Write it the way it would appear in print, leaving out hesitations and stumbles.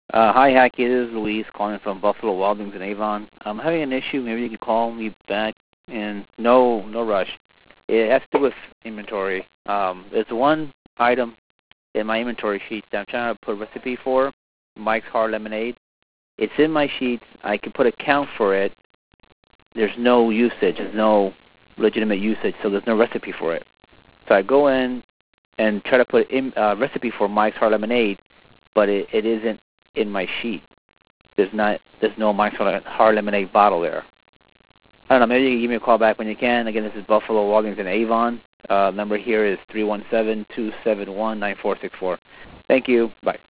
Hi, Hacky. This is Luis calling from Buffalo Wild Wings in Avon. I'm having an issue. Maybe you can call me back. And no rush. It has to do with inventory. There's one item in my inventory sheet that I'm trying to put a recipe for, Mike's Hard Lemonade. It's in my sheets. I can put a count for it. There's no usage. There's no legitimate usage, so there's no recipe for it. So I go in and try to put in a recipe for Mike's Hard Lemonade, but it isn't in my sheet. There's no Mike's Hard Lemonade bottle there. I don't know, maybe you can give me a call back when you can. Again, this is Buffalo Wild Wings in Avon. Number here is 317-271-9464. Thank you. Bye.